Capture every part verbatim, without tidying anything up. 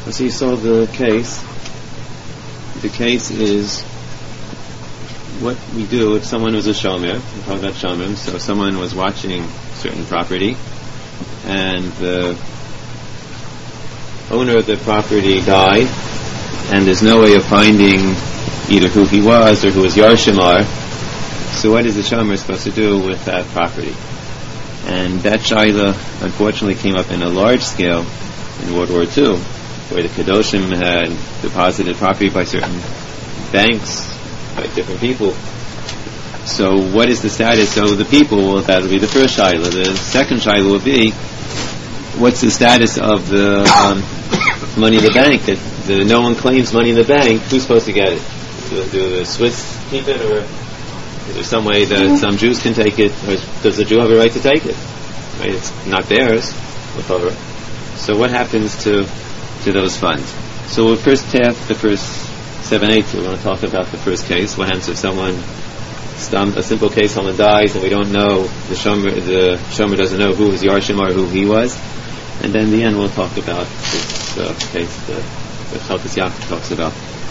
So you saw the case. The case is what we do if someone was a shomer. We talk about shomim. So if someone was watching certain property, and the owner of the property died, and there's no way of finding either who he was or who his yarshimar. So what is the shomer supposed to do with that property? And that shaila unfortunately came up in a large scale in World War Two, where the Kedoshim had deposited property by certain banks, by different people. So what is the status? So the people, well, that will be the first shaila. The second shaila will be, what's the status of the um, money in the bank? That the, no one claims money in the bank. Who's supposed to get it? Do, do the Swiss keep it, or is there some way that some Jews can take it? Or does the Jew have a right to take it? Right? It's not theirs. So what happens to to those funds? So we'll first have the first seven eighths. We're going to talk about the first case. What happens if someone, a simple case, someone dies and we don't know, the shomer, the shomer doesn't know who his yarshim or who he was. And then in the end we'll talk about this uh, case that the Chalkas Yaakov talks about.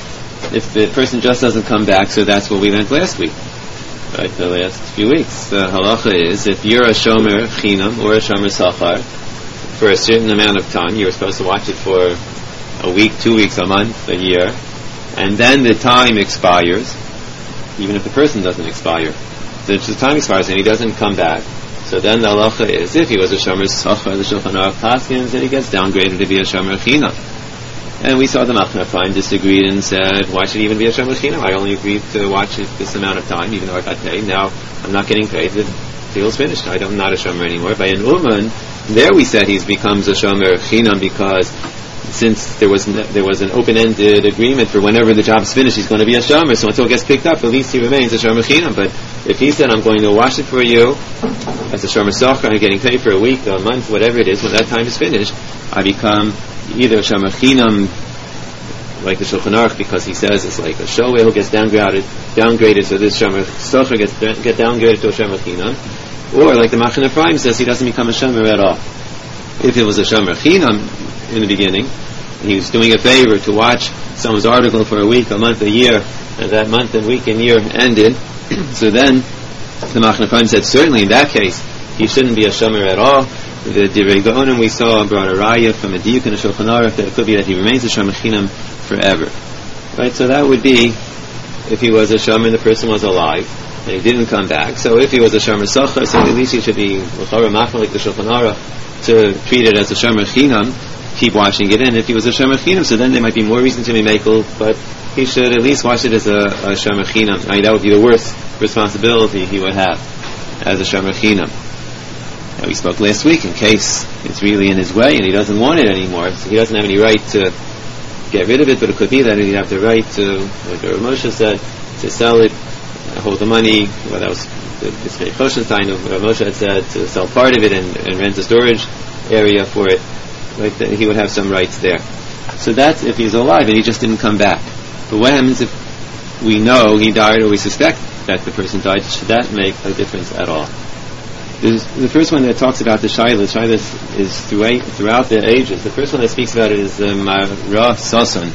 If the person just doesn't come back, so that's what we learned last week, right? The last few weeks. The halacha is, if you're a shomer chinam or a shomer sachar for a certain amount of time, you're supposed to watch it for a week, two weeks, a month, a year, and then the time expires, even if the person doesn't expire. So the time expires and he doesn't come back. So then the halacha is, if he was a shomer sachar, the Shulchan Aruch paskins, then he gets downgraded to be a shomer chinam. And we saw the Machna Ephraim disagreed and said, why should he even be a shomer chinam? I only agreed to watch it this amount of time, even though I got paid. Now I'm not getting paid. The deal's finished. I don't, I'm not a shomer anymore. By an uman, there we said he becomes a shomer chinam because since there was ne- there was an open-ended agreement for whenever the job's finished, he's going to be a shomer. So until it gets picked up, at least he remains a shomer chinam. But if he said, I'm going to wash it for you as a shomer sachar, I'm getting paid for a week, a month, whatever it is, when that time is finished, I become either a shomer chinam, like the Shulchan Aruch, because he says it's like a shower who gets downgraded, downgraded, so this shomer sachar gets get downgraded to a shomer chinam, or like the Machna Ephraim says, he doesn't become a shomer at all. If it was a shomer chinam in the beginning, and he was doing a favor to watch someone's article for a week, a month, a year, and that month and week and year ended, so then the Machna Ephraim said certainly in that case he shouldn't be a shomer at all. The Divrei Gaonim we saw brought a raya from a diuk in a Shulchan Aruch that it could be that he remains a shomer chinam forever. Right, so that would be if he was a shomer and the person was alive and he didn't come back. So if he was a shomer sachar, so at least he should be l'chara machmal like the Shulchan Aruch to treat it as a shomer chinam, keep watching it. And if he was a shomer chinam, so then there might be more reason to be mekel, but he should at least watch it as a, a shomer chinam. I mean, that would be the worst responsibility he would have as a shomer chinam. Now, we spoke last week in case it's really in his way and he doesn't want it anymore, so he doesn't have any right to get rid of it, but it could be that he'd have the right to, like Rav Moshe said, to sell it, hold the money. Well, that was the Tzvei Choshenstein of Rav Moshe had said, to sell part of it and, and rent a storage area for it. Right, that he would have some rights there. So that's if he's alive and he just didn't come back. But what happens if we know he died or we suspect that the person died? Should that make a difference at all? There's the first one that talks about the Shaila. The Shaila is throughout, throughout the ages. The first one that speaks about it is the Mara Sasan.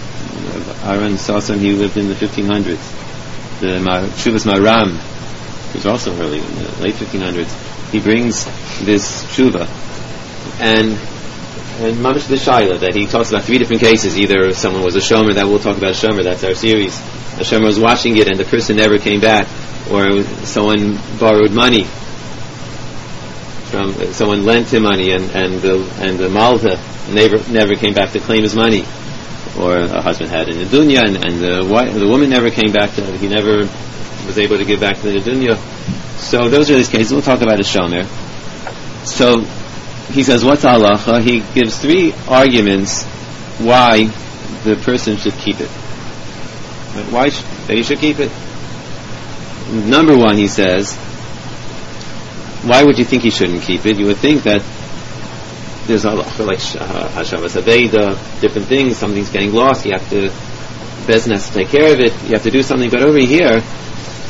Aaron Sasan, he lived in the fifteen hundreds. The Shuvas Maram, who's also early in the late fifteen hundreds, he brings this Shuva. And and Mamish the Shaila, that he talks about three different cases. Either someone was a shomer, that we'll talk about shomer, that's our series. A shomer was watching it and the person never came back. Or someone borrowed money from someone lent him money and and the and the malta never never came back to claim his money, or a husband had in the dunya and, and the wife, the woman never came back to he never was able to give back to the dunya. So those are these cases. We'll talk about a shomer. So he says, what's halacha? He gives three arguments why the person should keep it. Why sh- they should keep it? Number one, he says, why would you think he shouldn't keep it? You would think that there's a halacha like Hashavas Aveda, different things, something's getting lost, you have to, Bezin has to take care of it, you have to do something. But over here,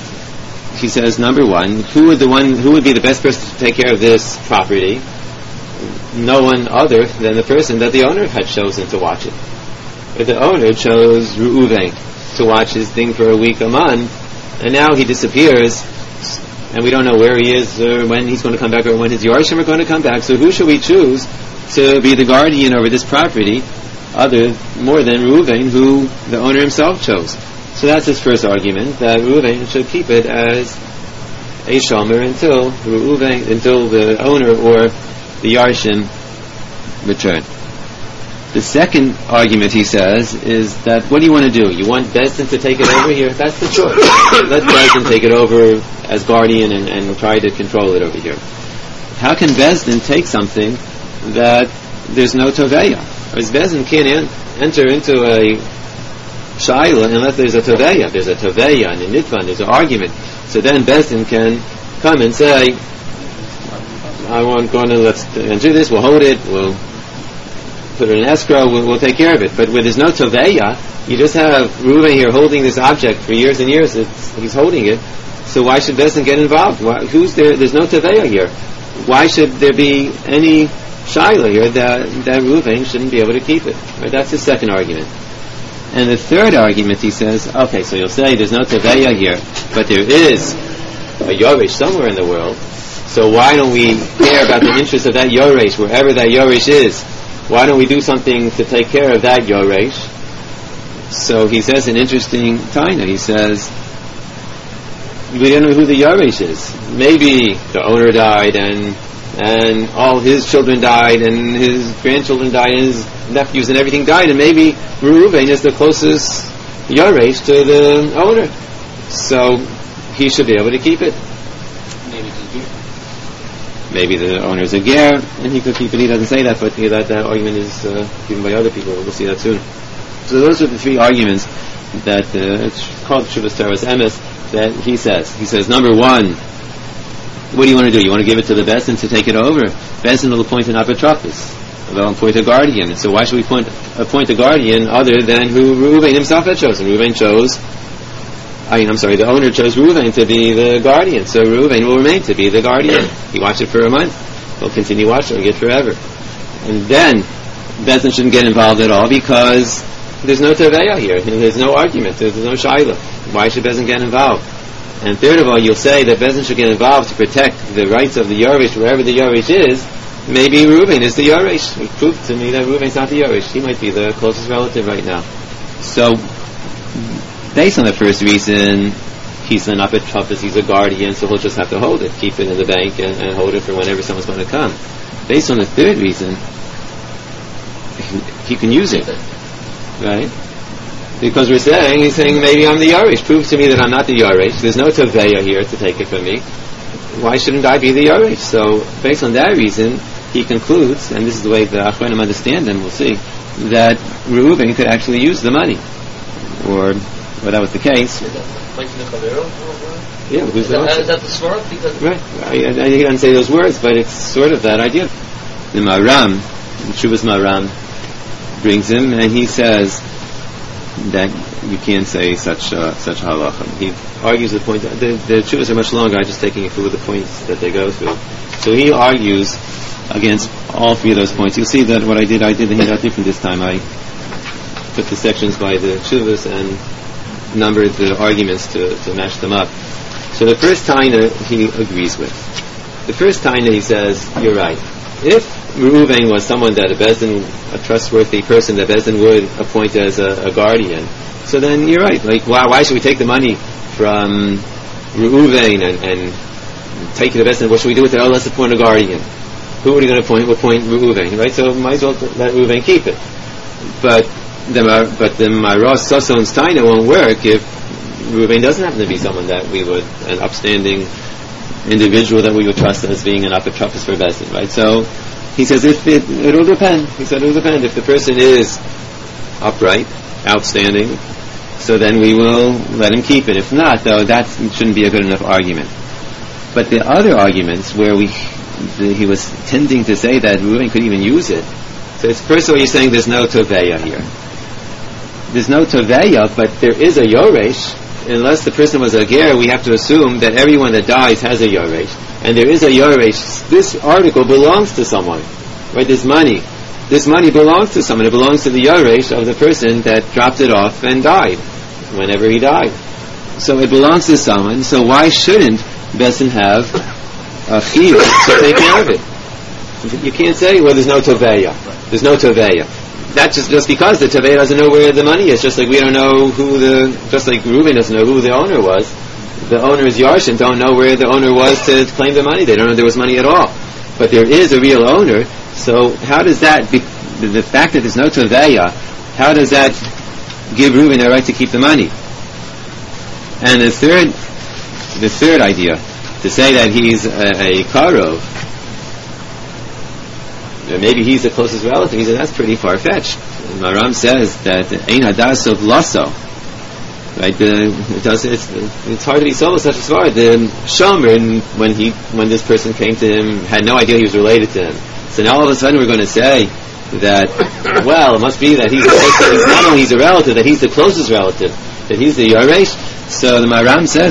he says, number one, who would the one, who would be the best person to take care of this property? no one other than the person that the owner had chosen to watch it. If the owner chose Reuven to watch his thing for a week, a month, and now he disappears, and we don't know where he is or when he's going to come back or when his Yarshim are going to come back, so who should we choose to be the guardian over this property other, more than Reuven, who the owner himself chose? So that's his first argument, that Reuven should keep it as a shomer until Reuven, until the owner or the Yarshim return. The second argument, he says, is that what do you want to do? You want Beis Din to take it over here? That's the choice. Let Beis Din take it over as guardian and, and try to control it over here. How can Beis Din take something that there's no toveya? Because Beis Din can't en- enter into a shaila unless there's a toveya. There's a toveya and a nitvan, there's an argument. So then Beis Din can come and say, I want going to, let's do this, we'll hold it, we'll put it in escrow, we'll, we'll take care of it. But where there's no toveya, you just have Reuven here holding this object for years and years, it's, he's holding it, so why should Beis Din get involved? Why, who's there? There's no toveya here. Why should there be any shaila here that, that Reuven shouldn't be able to keep it? Right? That's his second argument. And the third argument, he says, okay, so you'll say there's no toveya here, but there is a yoresh somewhere in the world, so why don't we care about the interest of that yoresh, wherever that yoresh is? Why don't we do something to take care of that yoresh? So he says an interesting taina. He says, we don't know who the yoresh is. Maybe the owner died and and all his children died and his grandchildren died and his nephews and everything died, and maybe Reuven is the closest yoresh to the owner, so he should be able to keep it. Maybe it's a ger. Maybe the owner is a ger and he could keep it. He doesn't say that, but that, that argument is uh, given by other people. We'll see that soon. So those are the three arguments that uh, it's called Shuvas Teres Emes that he says. He says, number one, what do you want to do? You want to give it to the Beis Din to take it over? Beis Din will appoint an apotropos. They'll appoint a guardian. So why should we appoint, appoint a guardian other than who Reuven himself had chosen? Reuven chose, I mean, I'm sorry, the owner chose Reuven to be the guardian. So Reuven will remain to be the guardian. He watched it for a month. He'll continue watching it forever. And then Beis Din shouldn't get involved at all because there's no teveya here. There's no argument. There's no shaila. Why should Beis Din get involved? And third of all, you'll say that Beis Din should get involved to protect the rights of the yoresh wherever the yoresh is. Maybe Reuven is the yoresh. It proved to me that Reuven's not the yoresh. He might be the closest relative right now. So, based on the first reason, he's an apotropos, he's a guardian, so he'll just have to hold it, keep it in the bank, and, and hold it for whenever someone's going to come. Based on the third reason, he, he can use it, right? Because we're saying, he's saying, maybe I'm the yoresh. Prove to me that I'm not the yoresh. There's no teveya here to take it from me. Why shouldn't I be the yoresh? So, based on that reason, he concludes, and this is the way the Achronim understand them, we'll see, that Reuven could actually use the money. Or, well, that was the case. Is that like the Chavero? Yeah, who's is, that, is that the svara? Because right. I, I, he doesn't say those words, but it's sort of that idea. The Maram, the Shuvas Maram, brings him, and he says that you can't say such uh, such halacha. He argues the point. The, the Shuvas are much longer. I'm just taking you through the points that they go through. So he argues against all three of those points. You'll see that what I did, I did the handout different this time. I took the sections by the Shuvas and numbered the arguments to, to match them up. So the first taina he agrees with. The first taina he says, you're right. If Reuven was someone that a Beis Din, a trustworthy person that Beis Din would appoint as a, a guardian, so then you're right. Like, why, why should we take the money from Reuven and, and take it to Beis Din? What should we do with it? Oh, let's appoint a guardian. Who are we going to appoint? We'll appoint Reuven, right? So might as well let Reuven keep it. But the but the Maros Soson's taina won't work if Reuven doesn't happen to be someone that we would, an upstanding individual that we would trust as being an apotropos for Beis Din, right? So he says if it it'll depend. He said it'll depend if the person is upright, outstanding. So then we will let him keep it. If not, though, that shouldn't be a good enough argument. But the other arguments where we the, he was tending to say that Reuven could even use it. So it's, first of all, you're saying there's no toveya here. There's no toveya, but there is a yoresh. Unless the person was a ger, we have to assume that everyone that dies has a yoresh. And there is a yoresh. This article belongs to someone. right? This money, this money belongs to someone. It belongs to the Yaresh of the person that dropped it off and died, whenever he died. So it belongs to someone, so why shouldn't Besin have a chiyuv to take care of it? You can't say, well, there's no toveya. There's no toveya. That's just, just because the toveya doesn't know where the money is, just like we don't know who the, just like Reuben doesn't know who the owner was. The owner's Yarshin don't know where the owner was to claim the money. They don't know there was money at all. But there is a real owner, so how does that, be, the, the fact that there's no toveya, how does that give Reuben the right to keep the money? And the third, the third idea, to say that he's a, a karov, maybe he's the closest relative, he said that's pretty far-fetched. Maram says that ein hadas of lasso, right? The, it does, it's, it's hard to be so such as far. The shomer, when he, when this person came to him, had no idea he was related to him. So now all of a sudden we're going to say that, well, it must be that he's, he's not only he's a relative, that he's the closest relative, that he's the Yaresh. So the Maram says,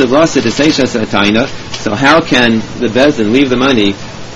so how can the Bezdin leave the money?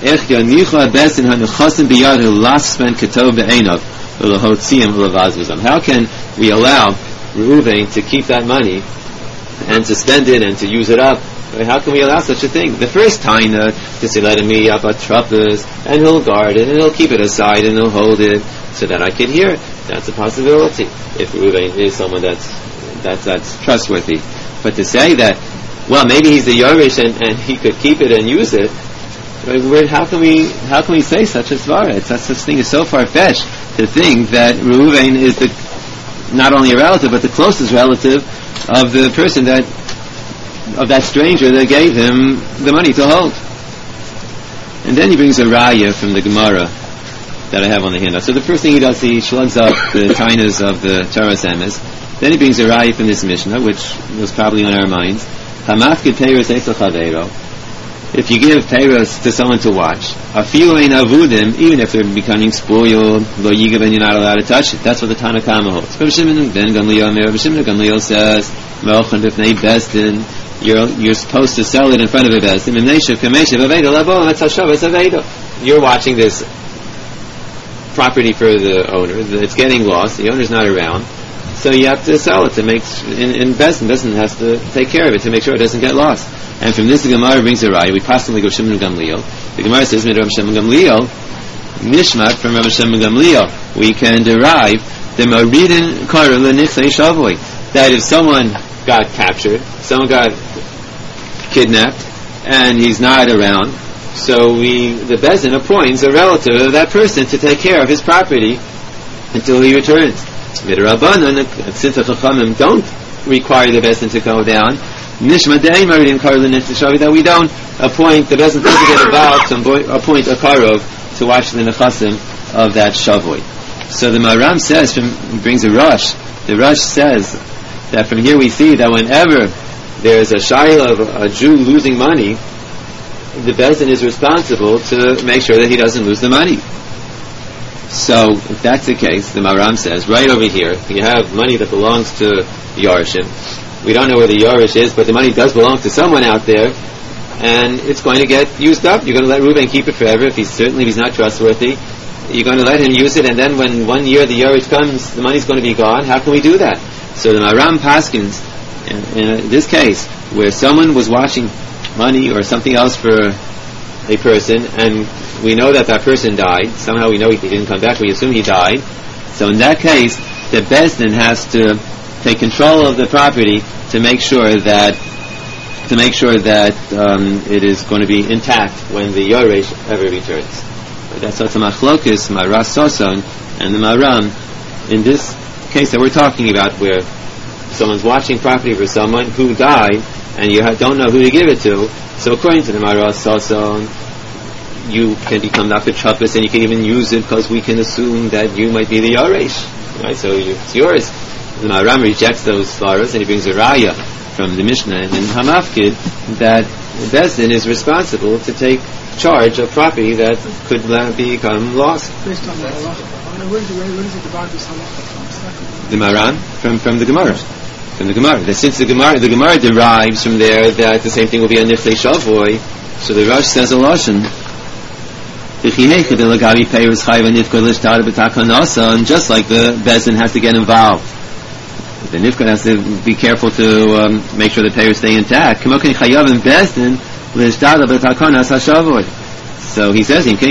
How can we allow Reuven to keep that money and to spend it and to use it up? How can we allow such a thing? The first taina, to say, let him be up at truppers, and he'll guard it, and he'll keep it aside, and he'll hold it, so that I can hear it. That's a possibility, if Reuven is someone that's That's, that's trustworthy. But to say that, well, maybe he's the Yaresh and, and he could keep it and use it, right, how can we how can we say such a svara? Such such thing is so far-fetched to think that Reuven is the not only a relative but the closest relative of the person that of that stranger that gave him the money to hold. And then he brings a raya from the Gemara that I have on the handout. So the first thing he does, he slugs up the tainas of the Torah Emes. Then he brings a raya from this Mishnah, which was probably on our minds. Hamafkid peiros eisel chaveiro. If you give peiros to someone to watch, afilu ein avudim, even if they're becoming spoiled, lo yigav, and you're not allowed to touch it. That's what the Tanna Kama holds. Ben Gamliel, Ben Gamliel says, Melchan b'fnei Bezdin, you're you're supposed to sell it in front of a Bezdin. You're watching this property for the owner. It's getting lost. The owner's not around. So you have to sell it to make, in, in Bezdin, Bezdin has to take care of it to make sure it doesn't get lost. And from this the Gemara brings a raya. We possibly go Shimon Gamliel. The Gemara says, Rav Shimon Gamliel, Nishmat from Rav Shimon Gamliel, we can derive the Maridin Kara L'Nichlei Shavoi, that if someone got captured, someone got kidnapped, and he's not around, so we, the Bezdin appoints a relative of that person to take care of his property until he returns. Midrabanan, since the Chachamim don't require the Bezdin to go down, Nishma Dei Maridin Kara L'Nichlei Shavoi, that we don't appoint, the Bezdin doesn't get involved to appoint a Karov to watch the Nechasim of that Shavoi. So the Maram says, from, he brings a Rosh, the Rosh says that from here we see that whenever there's a shayla of a Jew losing money, the Bezdin is responsible to make sure that he doesn't lose the money. So, if that's the case, the Maram says, right over here, you have money that belongs to Yarishim. We don't know where the Yarish is, but the money does belong to someone out there, and it's going to get used up. You're going to let Reuben keep it forever. If he's certainly if he's not trustworthy, you're going to let him use it, and then when one year the Yarish comes, the money's going to be gone. How can we do that? So the Maram Paskins, in, in this case, where someone was watching money or something else for a person, and we know that that person died, somehow we know he didn't come back, we assume he died, so in that case, the Bezdin has to take control of the property to make sure that to make sure that um, it is going to be intact when the Yoresh ever returns. But that's what's a machlokis, Maras Soson, and the Maram, in this case that we're talking about, where someone's watching property for someone who died, and you ha- don't know who to give it to, so according to the Maras Soson, you can become Nafit Chappis, and you can even use it because we can assume that you might be the Yoresh, right? So you, it's yours. The Maram rejects those svaras, and he brings a raya from the Mishnah and Hamafkid that Bezdin is responsible to take charge of property that could become lost. Based on the halacha, where does it divide this halacha from? The Maran from from the Gemara, from the Gemara. That since the Gemara the Gemara derives from there that the same thing will be a Nichlei Shavoi, so the Rosh says a lashon And just like the Bezdin has to get involved, the Nifkon has to be careful to um, make sure the payers stay intact. So he says, any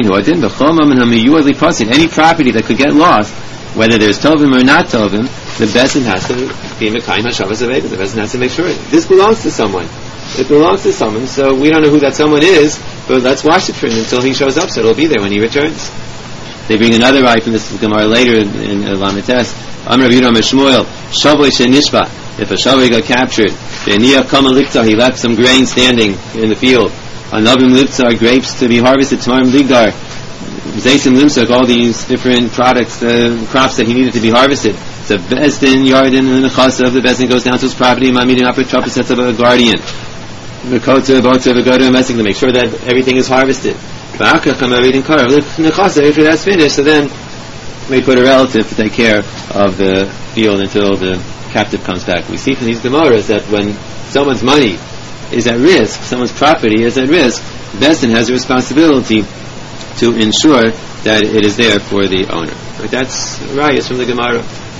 property that could get lost, whether there's Tovim or not Tovim, the Bezdin has to be Mekayim HaShavas Aveda. The Bezdin has to make sure this belongs to someone. It belongs to someone, so we don't know who that someone is, but let's watch it for him until he shows up, so it'll be there when he returns. They bring another right from this Gemara later in, in uh, Lamites. Amar Rav Yudam Shmuel, Shavoi Shenishba. If a Shavoi got captured, Be'niyah Kama Likta, he left some grain standing in the field. Anavim Lipta are grapes to be harvested. Tamarim Ligdar, Zaysim Limsak, all these different products, uh, crops that he needed to be harvested. So Bezdin, Yarden, and the Chasa of the Bezdin goes down to his property. My meeting upper trumpet sets of a guardian. The Kota, Bota, the go to a messing to make sure that everything is harvested. After that's finished, so then we put a relative to take care of the field until the captive comes back. We see from these Gemaras that when someone's money is at risk, someone's property is at risk, Bezdin has a responsibility to ensure that it is there for the owner. But that's rayas from the Gemara.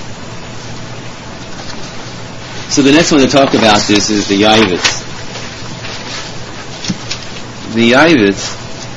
So the next one to talk about this is the Yavitz. The Yavitz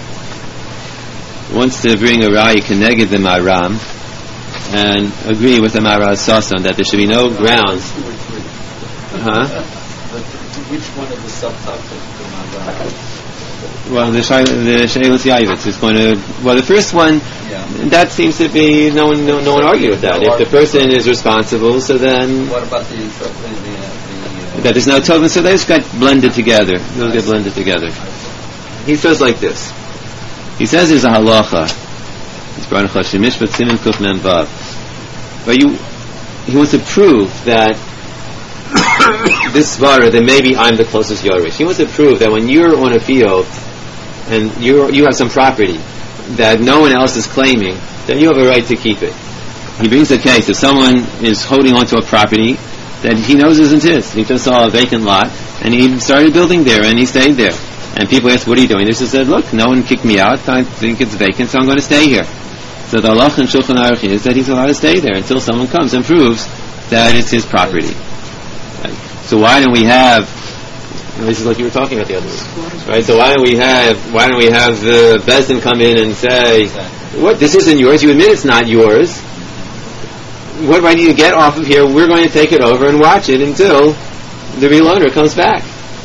wants to bring a raya keneged the Maram and agree with the Maraz Sasan that there should be no grounds. Huh? Which one of the subtopics of the Maram? Well, the Sheilas Yavitz is going to. Well, the first one, yeah. That seems to be no one, no, no one argued with that. If the person is responsible, so then. What about the, the, the, the that there's no Tovim, so they just got blended together. Those get blended together. He says like this. He says there's a halacha. It's Baruch Hashem Mishpat Siman Kuf Mem Vav. But you, he wants to prove that this svara, that maybe I'm the closest Yorish. He wants to prove that when you're on a field and you you have some property that no one else is claiming, then you have a right to keep it. He brings a case if someone is holding onto a property that he knows isn't his. He just saw a vacant lot and he started building there and he stayed there. And people ask, what are you doing? He said, look, no one kicked me out. I think it's vacant, so I'm going to stay here. So the halach in Shulchan Aruch is that he's allowed to stay there until someone comes and proves that it's his property. Right. So why don't we have? This is like you were talking about the other week, right? So why don't we have? Why don't we have the Bezdin come in and say, what? This isn't yours. You admit it's not yours. What right do you get off of here? We're going to take it over and watch it until the real owner comes back.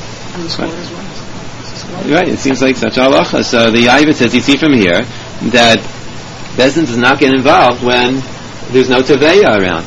Right, it seems like such a halacha. So the Yavitz says, you see from here that Bezdin does not get involved when there's no Taveya around.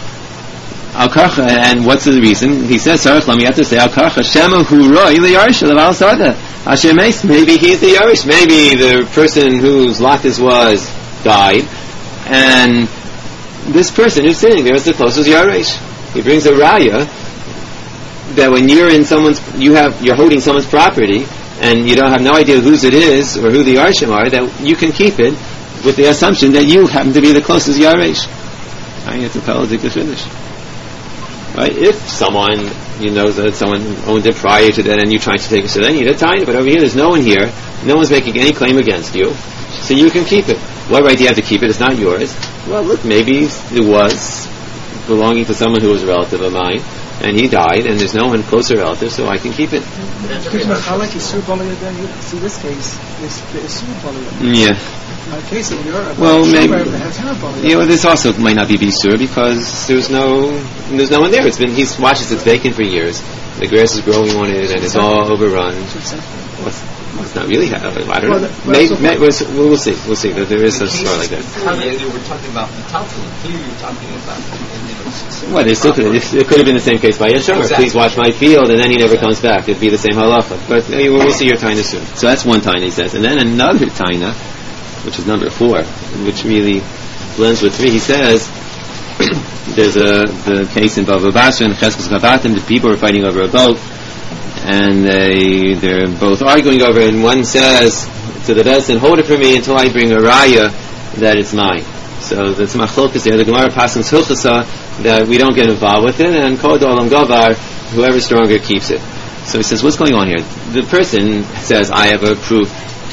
Al Karcha, and what's the reason? He says, Sarach Lam, you have to say, Al Karcha, Shema Hu Roi L'Yarsha L'Val Sada. Asher Meis, maybe he's the Yarish. Maybe the person whose lot this was died, and this person who's sitting there is the closest Yarish. He brings a raya that when you're in someone's, you have, you're holding someone's property, and you don't have no idea whose it is or who the Yarshim are, that you can keep it with the assumption that you happen to be the closest Yaresh. I think it's a Peladik Finish. Right? If someone, you know that someone owned it prior to that and you're trying to take it, so then you need a tiny, but over here there's no one here, no one's making any claim against you, so you can keep it. What right do you have to keep it? It's not yours. Well, look, maybe it was belonging to someone who was a relative of mine, and he died, and there's no one closer relative, so I can keep it. I like Isur Baliyah then. See this case, this the Isur Baliyah. Yeah. A case of your well, maybe. Yeah, well, this also might not be Bisur because there's no there's no one there. It's been he's watched it's vacant for years. The grass is growing on it, and it's all overrun. Well, it's, well, it's not really. I don't know. Well, maybe, maybe, we'll, we'll see. We'll see. There is a story like that. How they, they were talking about metaltalin. Here you're talking about. Well, they still could. It, it could have been the same case by Yeshua. Exactly. Please watch my field, and then he never comes back. It'd be the same halacha. But uh, we'll see your taina soon. So that's one taina he says, and then another taina, which is number four, which really blends with three. He says there's a the case in Bava Basra and Cheskes Gavatim. The people are fighting over a boat, and they they're both arguing over it. And one says to the Bezdin, "Hold it for me until I bring a raya that it's mine." So the Tzmachlokas there, the Gemara passes Hilchasa that we don't get involved with it, and Kod Olam Gavar, whoever's stronger keeps it. So he says, what's going on here? The person says, I have a proof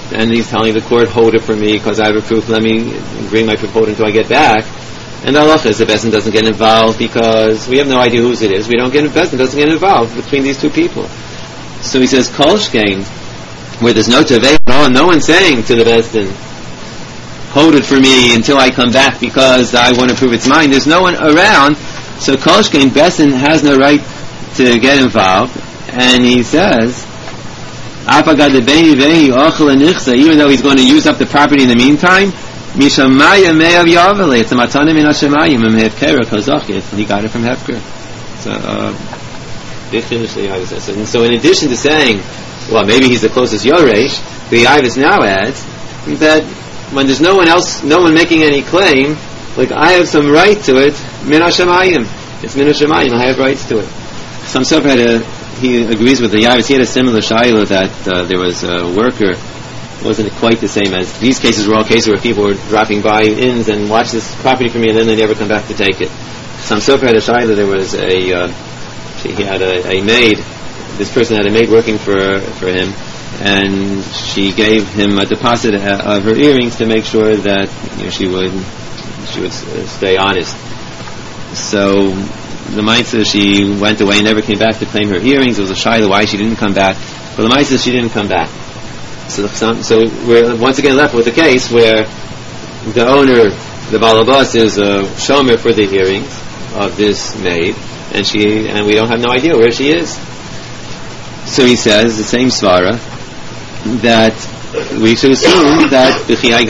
and he's telling the court, hold it for me because I have a proof, let me bring my proof, hold it until I get back. And the halacha is the Beis Din doesn't get involved because we have no idea whose it is. We don't get, Beis Din doesn't get involved between these two people. So he says, Kol Shkein, where there's no tevei at all, no one's saying to the Beis Din, hold it for me until I come back because I want to prove it's mine. There's no one around, so Kol Shkein, Beis Din has no right to get involved. And he says, even though he's going to use up the property in the meantime, it's a matana min hashemayim im hefker kozachit. He got it from Hefker. So, uh, they finished the Yavis. And so, in addition to saying, well, maybe he's the closest Yoresh, the Yavis now adds that when there's no one else, no one making any claim, like I have some right to it, min hashemayim. It's min hashemayim. I have rights to it. Some Sofer had a. He agrees with the Yavis. He had a similar shaila that uh, there was a worker. Wasn't quite the same as these cases were all cases where people were dropping by inns and watch this property for me and then they never come back to take it. Some Sofer had a shaila. There was a uh, he had a, a maid. This person had a maid working for for him, and she gave him a deposit of her earrings to make sure that you know she would she would stay honest. So the Maitza, she went away and never came back to claim her earrings. It was a shaila why she didn't come back. But the Maitza, she didn't come back. So, so we're once again left with a case where the owner, the balabas, is a shomer for the earrings of this maid, and she and we don't have no idea where she is. So he says the same svara that we should assume that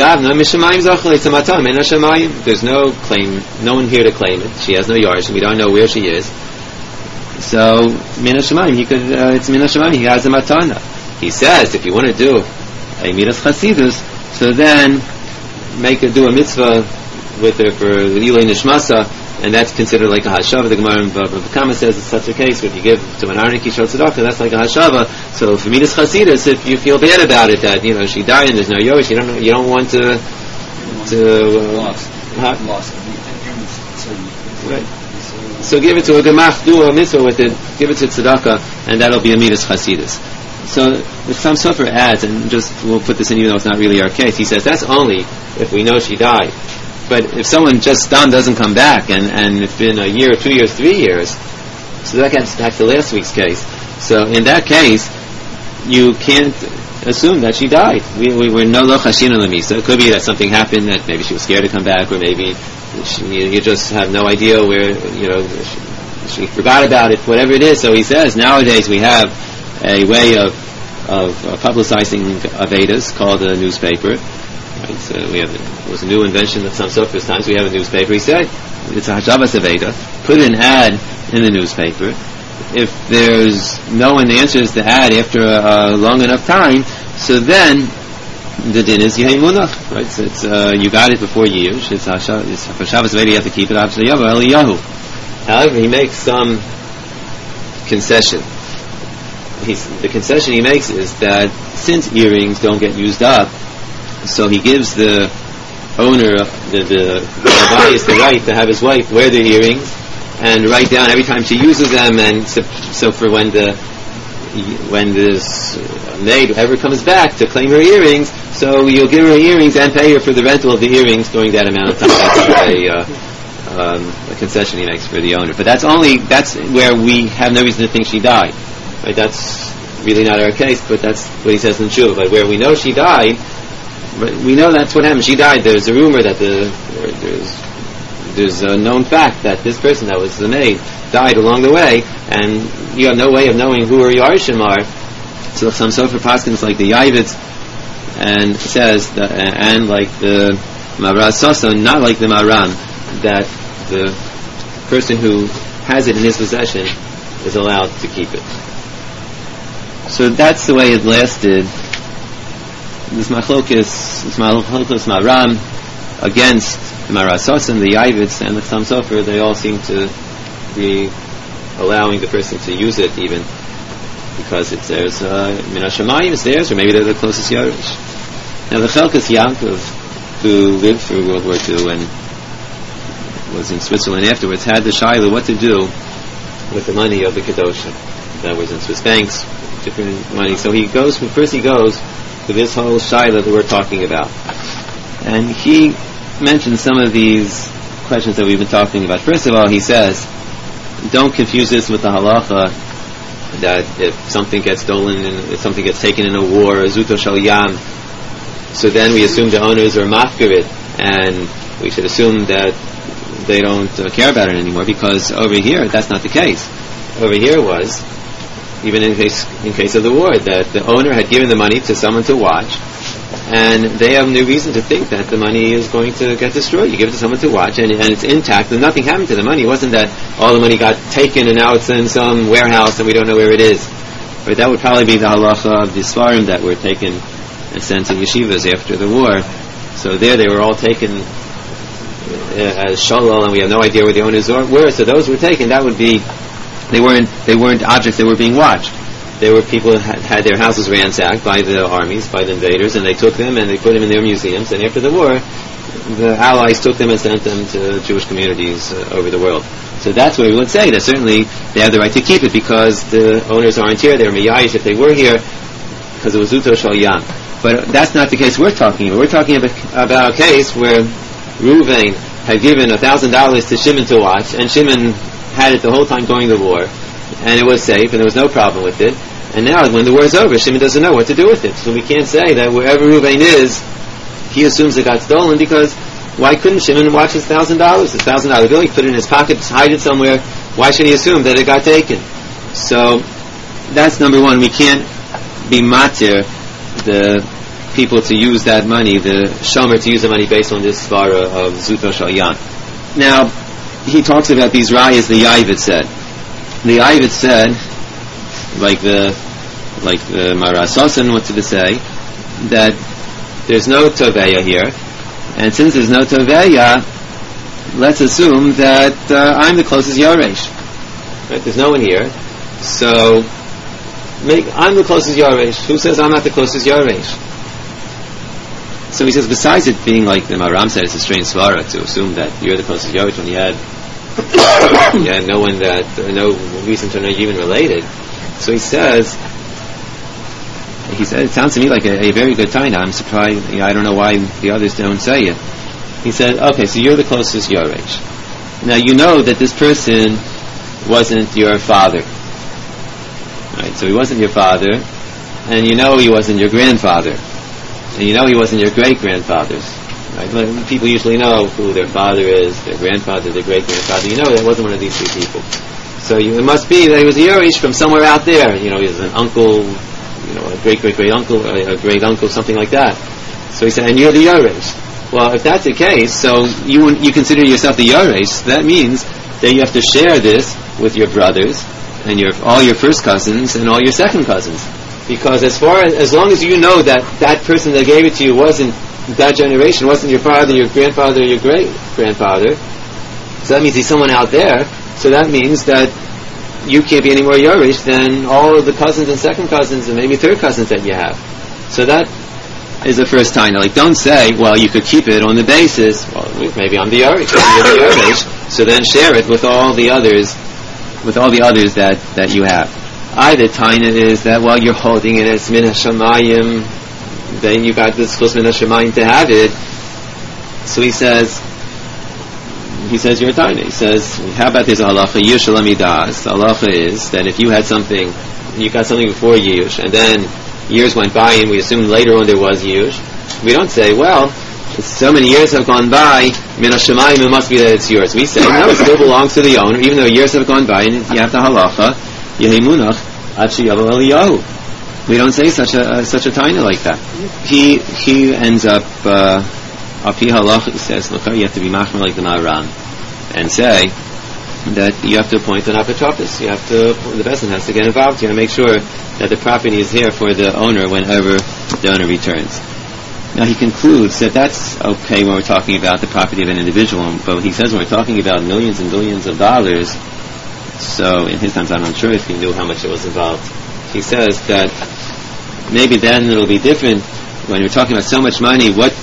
there's no claim, no one here to claim it. She has no yards, and we don't know where she is. So min hashemayim, he could. Uh, it's min hashemayim. He has a matana. He says if you want to do a midas chasidus, so then make her do a mitzvah with her for ilay nishmasa, and that's considered like a hashava. The Gemara in Bava Kama says it's such a case where if you give to an arnik yishol tzedakah, that's like a hashava. So for midas chasidus, if you feel bad about it that you know she died and there's no yosh, you don't know, you don't want to to uh, lost huh? lost right. So give it to a gemach, do a mitzvah with it, give it to tzedakah, and that'll be a midas chasidus. So the Sam Sofer adds, and just we'll put this in even though it's not really our case, he says that's only if we know she died. But if someone just done doesn't come back, and, and it's been a year, two years, three years, so that gets back to last week's case. So in that case, you can't assume that she died. We, we were no lo chashin lemisa. It could be that something happened, that maybe she was scared to come back, or maybe she, you just have no idea where, you know, she, she forgot about it, whatever it is. So he says, nowadays we have a way of of uh, publicizing Avedas called a newspaper. Right? So we have it was a new invention of some Sofer's times. We have a newspaper. He said it's a Hashavas Aveda. Put an ad in the newspaper. If there's no one answers the ad after a, a long enough time, so then the din is Yehei Munach. Right? So it's uh, you got it before years. It's Hashavas Aveda. You have to keep it. Eliyahu. However, he makes some concession. He's, the concession he makes is that since earrings don't get used up, so he gives the owner, the the rabbi, the right to have his wife wear the earrings and write down every time she uses them, and so, so for when the when this maid ever comes back to claim her earrings, so you'll give her earrings and pay her for the rental of the earrings during that amount of time. That's a, uh, um, a concession he makes for the owner, but that's only that's where we have no reason to think she died. Right, that's really not our case, but that's what he says in Tshuva. But where we know she died, we know that's what happened. She died. There's a rumor that the there's there's a known fact that this person that was the maid died along the way, and you have no way of knowing who her Yarshim are. So some Sofer Paskins like the Yavitz and says that, and like the Maraz Sason, not like the Maram, that the person who has it in his possession is allowed to keep it. So that's the way it lasted. This machlokes, this machlokes Maram against the Marasosim, the Yavitz, and the Sam Sofer, they all seem to be allowing the person to use it even because it's theirs. Min Hashemayim is theirs, or maybe they're the closest Yerush. Now the Chelkas Yankov, who lived through World War Two and was in Switzerland afterwards, had the shaila what to do with the money of the Kedoshim that was in Swiss banks, different money. So he goes, first he goes for this whole shaila that we're talking about. And he mentioned some of these questions that we've been talking about. First of all, he says, don't confuse this with the halacha that if something gets stolen, in, if something gets taken in a war, zuto shel yam, so then we assume the owners are mafkarit, and we should assume that they don't uh, care about it anymore, because over here that's not the case. Over here was, even in case in case of the war, that the owner had given the money to someone to watch, and they have no reason to think that the money is going to get destroyed. You give it to someone to watch, and, and it's intact, and nothing happened to the money. It wasn't that all the money got taken and now it's in some warehouse and we don't know where it is. But that would probably be the halacha of the Sfarim that were taken and sent to yeshivas after the war. So there they were all taken uh, as shalal, and we have no idea where the owners were. So those were taken. That would be, they weren't they weren't objects that were being watched. There were people who had, had their houses ransacked by the armies, by the invaders, and they took them and they put them in their museums. And after the war, the Allies took them and sent them to Jewish communities uh, over the world. So that's where we would say that certainly they have the right to keep it, because the owners aren't here. They're miyayish if they were here, because it was zuto shel yam. But that's not the case we're talking about. We're talking about, about a case where Reuven had given a thousand dollars to Shimon to watch, and Shimon had it the whole time during the war, and it was safe, and there was no problem with it. And now, when the war is over, Shimon doesn't know what to do with it. So we can't say that wherever Reuven is, he assumes it got stolen, because why couldn't Shimon watch his thousand dollars? His thousand dollar bill, he put it in his pocket, hide it somewhere. Why should he assume that it got taken? So that's number one. We can't be matir the people to use that money, the shomer to use the money based on this svara of zuto shel yam. Now, he talks about these rayas the Yavit said. The Yavit said, like the like the Marasosan, what did it say? That there's no toveya here, and since there's no toveya, let's assume that uh, I'm the closest Yoresh. Right? There's no one here, so make, I'm the closest Yoresh. Who says I'm not the closest Yoresh? So he says, besides it being like the Maram said, it's a strange svara to assume that you're the closest Yoresh when you had you had no one that, uh, no reason to know you even related. So he says, he said, it sounds to me like a, a very good taina. I'm surprised, you know, I don't know why the others don't say it. He said, okay, so you're the closest Yoresh. Now you know that this person wasn't your father. Right, so he wasn't your father, and you know he wasn't your grandfather, and you know he wasn't your great-grandfather. Right? People usually know who their father is, their grandfather, their great-grandfather. You know that wasn't one of these three people. So you, it must be that he was a Yoresh from somewhere out there. You know, he was an uncle, you know, a great-great-great-uncle, a, a great-uncle, something like that. So he said, and you're the Yoresh. Well, if that's the case, so you you consider yourself the Yoresh, that means that you have to share this with your brothers, and your all your first cousins, and all your second cousins. Because as far as, as long as you know that that person that gave it to you wasn't that generation, wasn't your father, your grandfather, your great-grandfather, so that means he's someone out there. So that means that you can't be any more Yoresh than all of the cousins and second cousins and maybe third cousins that you have. So that is the first time. Like, don't say, well, you could keep it on the basis, well, maybe I'm the Yoresh, you're the Yoresh, so then share it with all the others, with all the others that, that you have. Either taina is that, well, you're holding it as min hashamayim, then you got this chus min hashamayim to have it. So he says, he says you're a taina. He says, how about this halacha, yush alamidas? The halacha is that if you had something, you got something before yush, and then years went by, and we assume later on there was yush, we don't say, well, so many years have gone by, min hashamayim, it must be that it's yours. We say, no, it still belongs to the owner, even though years have gone by, and you have the halacha, yehimunach, achi yavo eliyahu. We don't say such a uh, such a taina like that. He he ends up uh, api halacha, he says, look, you have to be machmer like the Maharan and say that you have to appoint an apotropos. You have to, the bezdin has to get involved. You have to make sure that the property is here for the owner whenever the owner returns. Now he concludes that that's okay when we're talking about the property of an individual, but he says when we're talking about millions and billions of dollars, so in his times I'm not sure if he knew how much it was involved. He says that maybe then it'll be different when you're talking about so much money. What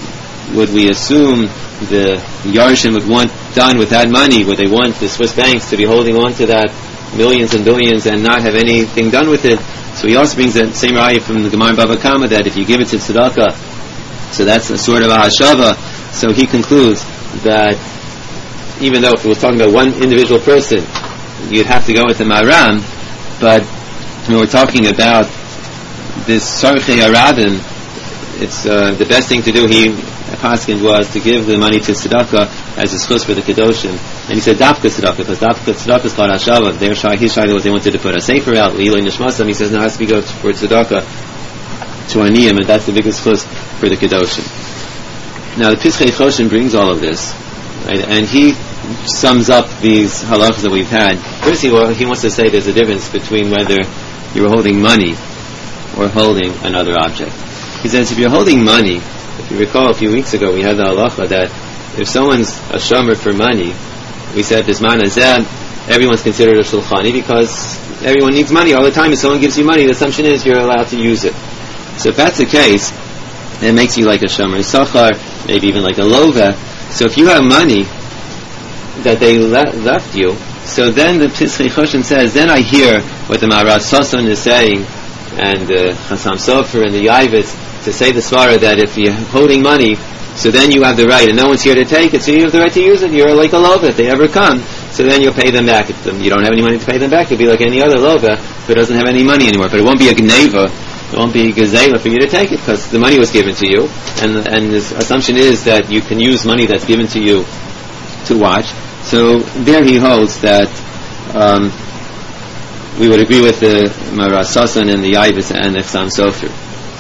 would we assume the Yarshim would want done with that money? Would they want the Swiss banks to be holding on to that millions and billions and not have anything done with it? So he also brings that same raya from the Gemara Bava Kama that if you give it to tzedakah, so that's a sort of a hashava. So he concludes that even though if it was talking about one individual person, you'd have to go with the maram, but when we're talking about this sarchei arabim, it's uh, the best thing to do. He paskin was to give the money to tzedakah as a schus for the kedoshim, and he said dafka tzedakah because dafka tzedakah is called hashava. Their shai, his shai was they wanted to put a sefer out leiloi nishmasam. He says no, it has to be go for tzedakah to aniyim, and that's the biggest schus for the kedoshim. Now the Pischei Choshen brings all of this, right, and he sums up these halachas that we've had. First, he, he wants to say there's a difference between whether you're holding money or holding another object. He says if you're holding money, if you recall a few weeks ago we had the halacha that if someone's a shomer for money, we said bisman hazeh, everyone's considered a shulchani because everyone needs money all the time. If someone gives you money, the assumption is you're allowed to use it. So if that's the case, it makes you like a shomer sachar, maybe even like a lova. So if you have money that they le- left you, so then the Pischei Choshen says, then I hear what the Maharat Soson is saying, and the uh, Chassam Sofer and the Yavitz, to say the svara that if you're holding money, so then you have the right, and no one's here to take it, so you have the right to use it. You're like a lova. If they ever come, so then you'll pay them back. If you don't have any money to pay them back, it'll be like any other lova who doesn't have any money anymore. But it won't be a gneva, it won't be a gazela for you to take it because the money was given to you, and and the assumption is that you can use money that's given to you to watch. So there he holds that um, we would agree with the Maharat Soson and the Yavitz and the Chassam Sofer.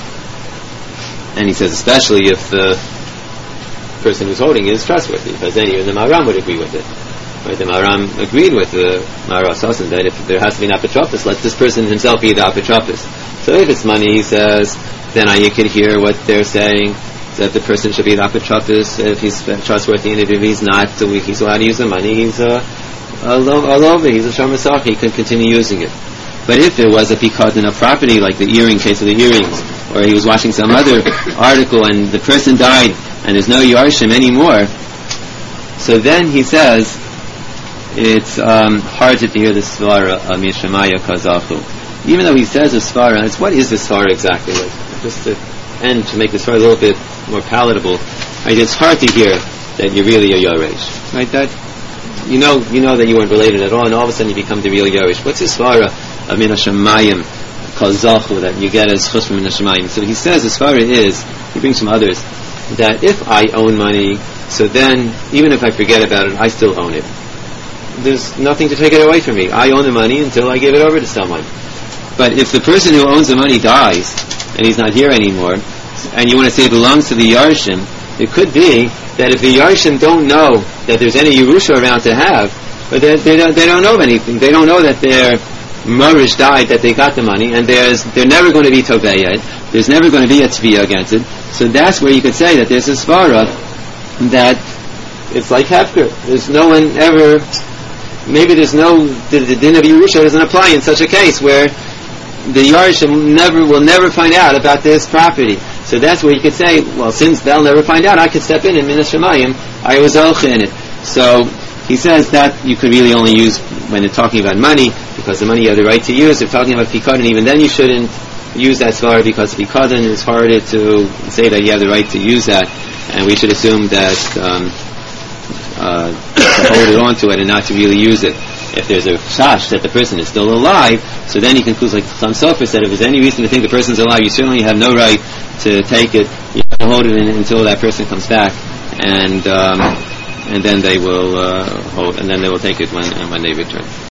And he says especially if the person who's holding it is trustworthy, because then even the Maharam would agree with it. Right? The Maharam agreed with the Maharat Soson that if there has to be an apotropos, let this person himself be the apotropos. So if it's money, he says, then I could hear what they're saying, that the person should be the apotropos if he's trustworthy, and if he's not, so he's allowed to use the money, he's a, a, lo- a lover, he's a shomer sach, he can continue using it. But if there was a pikadon of property, like the earring case of the earrings, or he was watching some other article and the person died and there's no yarshim anymore, so then he says it's um, hard to hear the svara of Mishamaya Kazachu. Even though he says a svara, it's what is the svara exactly? Like, just to end to make the svara a little bit more palatable, right? It's hard to hear that you're really a yoresh, right? That you know, you know that you weren't related at all, and all of a sudden you become the real yoresh. What's the svara of Minashamayim Kazachu that you get as chus from Minashamayim? So he says the svara is, he brings from others, that if I own money, so then even if I forget about it, I still own it. There's nothing to take it away from me. I own the money until I give it over to someone. But if the person who owns the money dies and he's not here anymore, and you want to say it belongs to the Yarshim, it could be that if the Yarshim don't know that there's any Yerusha around to have, but they, they don't they don't know anything. They don't know that their Morish died, that they got the money, and there's they're never going to be Tovei. There's never going to be a Tzviya against it. So that's where you could say that there's a svara that it's like Hefker. There's no one ever. Maybe there's no the, the din of Yerusha doesn't apply in such a case where the Yarshim never will never find out about this property. So that's where you could say, well, since they'll never find out, I could step in and Minas Shemayim, I was Elcha in it. So he says that you could really only use when they're talking about money, because the money you have the right to use. If talking about Pikadon, even then you shouldn't use that svara, because Pikadon is harder to say that you have the right to use that, and we should assume that um, uh, to hold it on to it and not to really use it. If there's a shash that the person is still alive, so then he concludes, like Chassam Sofer said, if there's any reason to think the person's alive, you certainly have no right to take it. You have to hold it in, until that person comes back, and um, and then they will uh, hold, and then they will take it when when they return.